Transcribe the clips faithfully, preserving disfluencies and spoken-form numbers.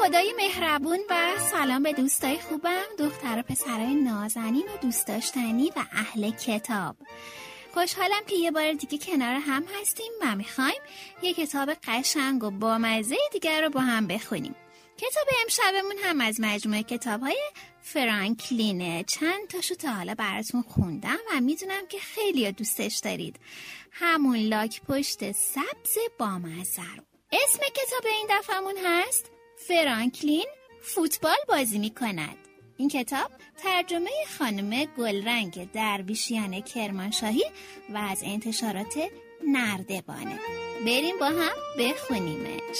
خدای مهربون و سلام به دوستای خوبم، دختر و پسرای نازنین و دوست داشتنی و اهل کتاب. خوشحالم که یه بار دیگه کنار هم هستیم و میخوایم یه کتاب قشنگ و بامزه دیگر رو با هم بخونیم. کتاب امشبمون هم از مجموعه کتاب‌های فرانکلینه. چند تاشو تا حالا براتون خوندم و میدونم که خیلی دوستش دارید. همون لاک پشت سبز بامزه رو. اسم کتاب این دفعمون هست فرانکلین فوتبال بازی میکند. این کتاب ترجمه خانم گلرنگ درویشیان کرمانشاهی و از انتشارات نردبانه. بریم با هم بخونیمش.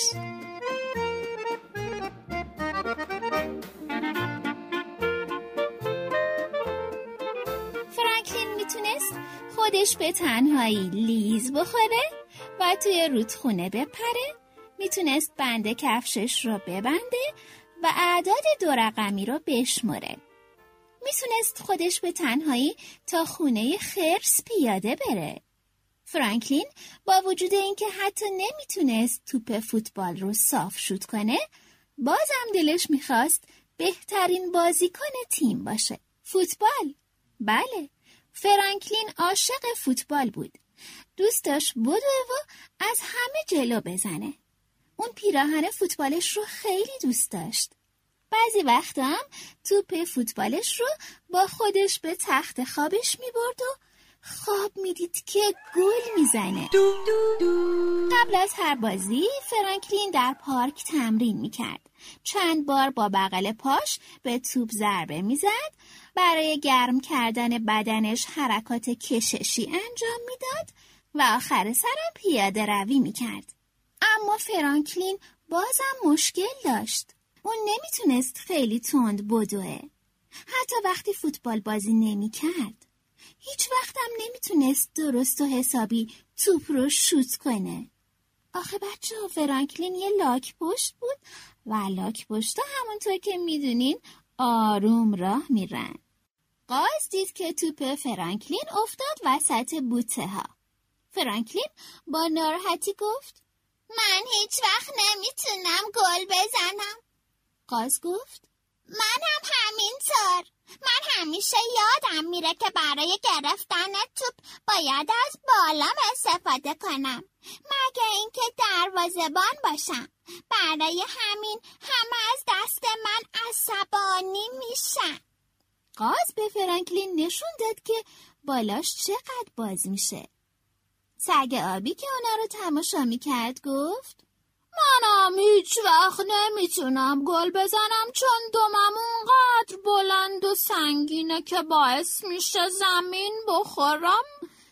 فرانکلین میتونست خودش به تنهایی لیز بخوره و توی رودخونه بپره، میتونست بند کفشش رو ببنده و اعداد دو رقمی رو بشمره. میتونست خودش به تنهایی تا خونه خرس پیاده بره. فرانکلین با وجود اینکه حتی نمیتونست توپ فوتبال رو صاف شوت کنه، بازم دلش میخواست بهترین بازیکن تیم باشه. فوتبال؟ بله، فرانکلین عاشق فوتبال بود. دوست داشت بدوه و از همه جلو بزنه. اون پیراهن فوتبالش رو خیلی دوست داشت. بعضی وقتا هم توپ فوتبالش رو با خودش به تخت خوابش میبرد و خواب میدید که گل میزنه. قبل از هر بازی فرانکلین در پارک تمرین میکرد. چند بار با بغل پاش به توپ ضربه میزد. برای گرم کردن بدنش حرکات کششی انجام میداد و آخر سرم پیاده روی میکرد. اما فرانکلین بازم مشکل داشت. اون نمیتونست خیلی تند بدوه. حتی وقتی فوتبال بازی نمیکرد. هیچ وقتم نمیتونست درست و حسابی توپ رو شوت کنه. آخه بچه ها، فرانکلین یه لاک پشت بود و لاک پشت ها همونطور که میدونین آروم راه میرن. قاز دید که توپ فرانکلین افتاد وسط بوته ها. فرانکلین با ناراحتی گفت من هیچ وقت نمیتونم گل بزنم. قاز گفت من هم همینطور. من همیشه یادم میره که برای گرفتن توپ باید از بالام استفاده کنم، مگه اینکه دروازه‌بان باشم. برای همین همه از دست من عصبانی میشن. قاز به فرانکلین نشون داد که بالاش چقدر باز میشه. سگ آبی که اونا رو تماشا میکرد گفت منم هیچ وقت نمیتونم گل بزنم چون دومم اونقدر بلند و سنگینه که باعث میشه زمین بخورم.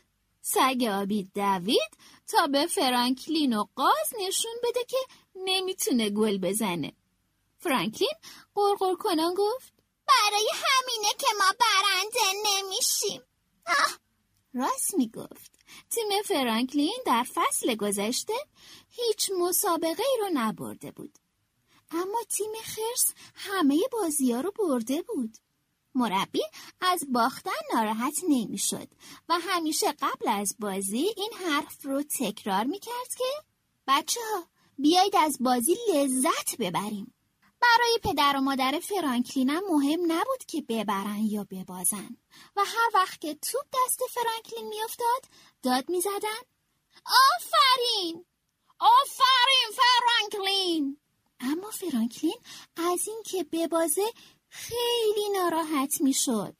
سگ آبی دوید تا به فرانکلین و قاز نشون بده که نمیتونه گل بزنه. فرانکلین قرقر کنان گفت برای همینه که ما برنده نمیشیم. آه، راست میگفت. تیم فرانکلین در فصل گذشته هیچ مسابقه ای رو نبرده بود. اما تیم خرس همه بازی ها رو برده بود. مربی از باختن ناراحت نمی شد و همیشه قبل از بازی این حرف رو تکرار می کرد که بچه ها بیایید از بازی لذت ببریم. برای پدر و مادر فرانکلین هم مهم نبود که ببرن یا ببازن و هر وقت که توپ دست فرانکلین می افتاد داد می زدن آفرین آفرین فرانکلین. اما فرانکلین از این که ببازه خیلی ناراحت می شد.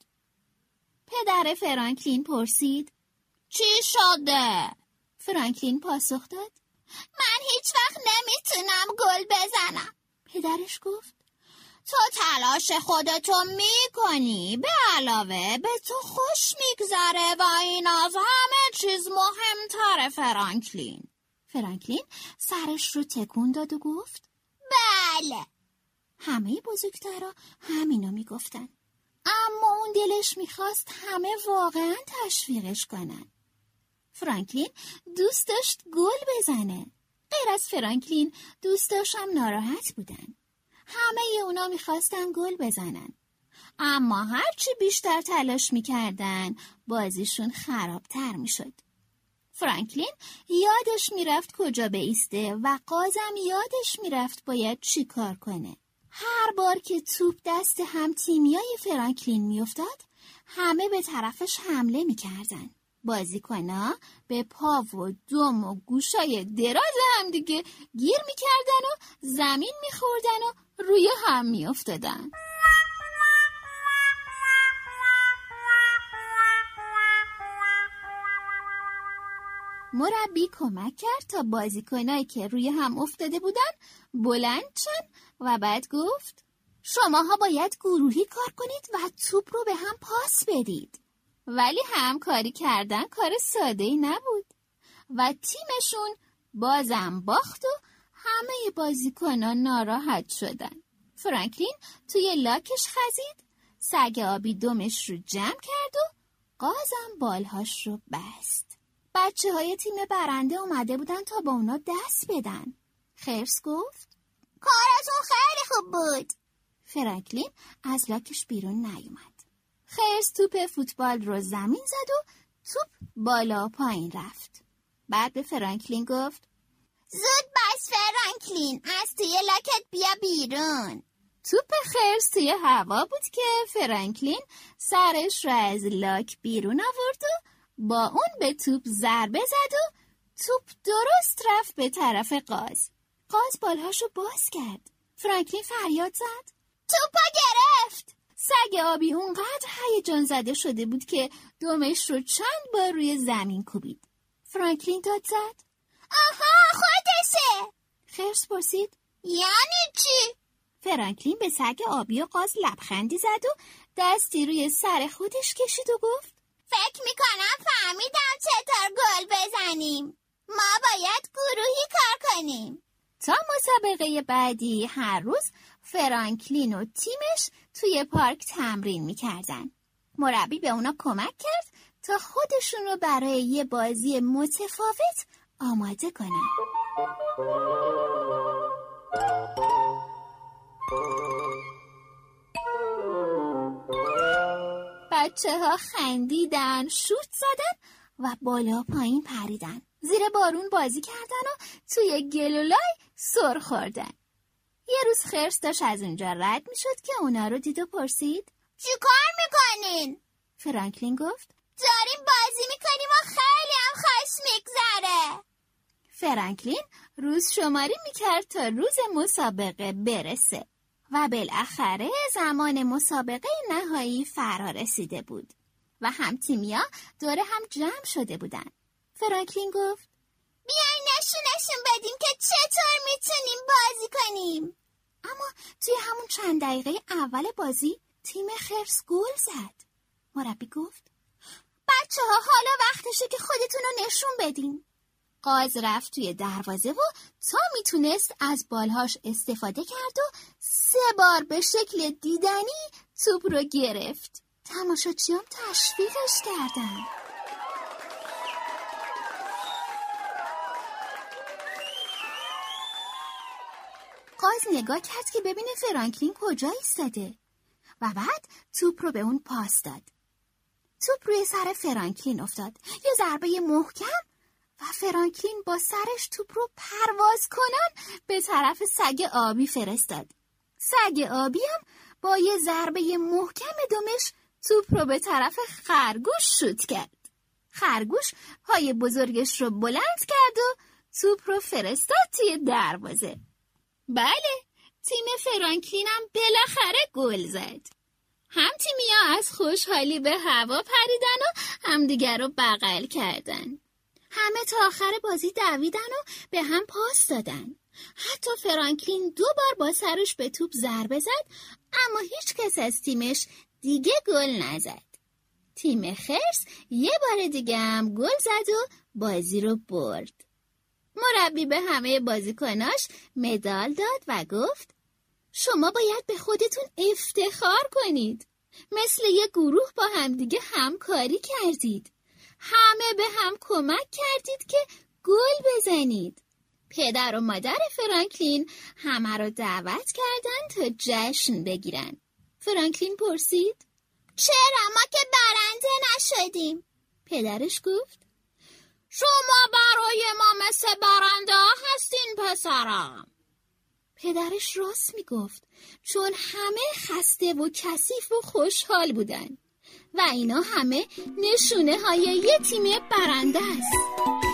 پدر فرانکلین پرسید چی شده؟ فرانکلین پاسخ داد من هیچ وقت نمیتونم گل بزنم. پدرش گفت تو تلاش خودتو میکنی، به علاوه به تو خوش میگذره و این از همه چیز مهمتره فرانکلین. فرانکلین سرش رو تکون داد و گفت بله. همه بزرگترها همینو میگفتن، اما اون دلش میخواست همه واقعا تشویقش کنن. فرانکلین دوست داشت گل بزنه. غیر از فرانکلین دوستاش هم ناراحت بودن. همه اونا میخواستن گل بزنن، اما هرچی بیشتر تلاش میکردن بازیشون خرابتر میشد. فرانکلین یادش میرفت کجا بایسته و قازم یادش میرفت باید چی کار کنه. هر بار که توپ دست هم تیمیای فرانکلین میافتاد، همه به طرفش حمله میکردن. بازیکن‌ها به پا و دم و گوشای دراز هم دیگه گیر میکردن و زمین میخوردن و روی هم میافتادن. مربی کمک کرد تا بازیکنایی که روی هم افتاده بودن بلند شن و بعد گفت شماها باید گروهی کار کنید و توپ رو به هم پاس بدید. ولی همکاری کردن کار ساده‌ای نبود و تیمشون بازم باخت و همه بازیکنان ناراحت شدن. فرانکلین توی لاکش خزید، سگ آبی دمش رو جمع کرد و قازم بالهاش رو بست. بچه های تیم برنده اومده بودن تا با اونا دست بدن. خرس گفت کارتون خیلی خوب بود. فرانکلین از لاکش بیرون نیومد. خرس توپ فوتبال رو زمین زد و توپ بالا پایین رفت. بعد به فرانکلین گفت زود بس فرانکلین، از توی لاکت بیا بیرون. توپ خرس توی هوا بود که فرانکلین سرش رو از لاک بیرون آورد و با اون به توپ ضربه زد و توپ درست رفت به طرف قاز. قاز بالهاشو باز کرد. فرانکلین فریاد زد توپا گرفت. سگ آبی اونقدر هیجان زده شده بود که دمش رو چند بار روی زمین کوبید. فرانکلین داد زد آها خودشه. خرس پرسید یعنی چی؟ فرانکلین به سگ آبی و قاز لبخندی زد و دستی روی سر خودش کشید و گفت فکر میکنم فهمیدم چطور گل بزنیم. ما باید گروهی کار کنیم. تا مسابقه بعدی هر روز فرانکلین و تیمش توی پارک تمرین میکردن. مربی به اونا کمک کرد تا خودشون رو برای یه بازی متفاوت آماده کنن. بچه ها خندیدن، شوت زدن و بالا پایین پریدن. زیر بارون بازی کردن و توی گلولای سر خوردن. یه روز خرس داشت از اونجا رد می شد که اونا رو دید و پرسید چی کار میکنین؟ فرانکلین گفت داریم بازی میکنیم و خیلی هم خوش میگذره. فرانکلین روز شماری میکرد تا روز مسابقه برسه و بالاخره زمان مسابقه نهایی فرا رسیده بود و هم تیمیا دور هم جمع شده بودن. فرانکلین گفت بیاین نشونشون بدیم که چطور میتونیم بازی کنیم. اما توی همون چند دقیقه اول بازی تیم خرس گل زد. مربی گفت بچه ها حالا وقتشه که خودتون رو نشون بدین. قاز رفت توی دروازه و تا میتونست از بالهاش استفاده کرد و سه بار به شکل دیدنی توپ رو گرفت. تماشاچیام تشویقش کردن. قاز نگاه کرد که ببینه فرانکلین کجا ایستاده و بعد توپ رو به اون پاس داد. توپ روی سر فرانکلین افتاد. یه ضربه محکم و فرانکلین با سرش توپ رو پرواز کنان به طرف سگ آبی فرستاد. سگ آبی هم با یه ضربه محکم دمش توپ رو به طرف خرگوش شوت کرد. خرگوش پای بزرگش رو بلند کرد و توپ رو فرستاد توی دروازه. بله، تیم فرانکلین هم بالاخره گل زد. هم تیمیا از خوشحالی به هوا پریدن و همدیگر رو بغل کردن. همه تا آخر بازی دویدن و به هم پاس دادن. حتی فرانکلین دو بار با سرش به توپ ضربه زد، اما هیچ کس از تیمش دیگه گل نزد. تیم خرس یه بار دیگه هم گل زد و بازی رو برد. مربی به همه بازیکناش مدال داد و گفت شما باید به خودتون افتخار کنید. مثل یه گروه با همدیگه همکاری کردید. همه به هم کمک کردید که گل بزنید. پدر و مادر فرانکلین همه رو دعوت کردن تا جشن بگیرن. فرانکلین پرسید چرا ما که برنده نشدیم؟ پدرش گفت شما برای ما مثل برنده هستین پسرم. پدرش راست میگفت، چون همه خسته و کثیف و خوشحال بودن و اینا همه نشونه های یه تیم برنده است.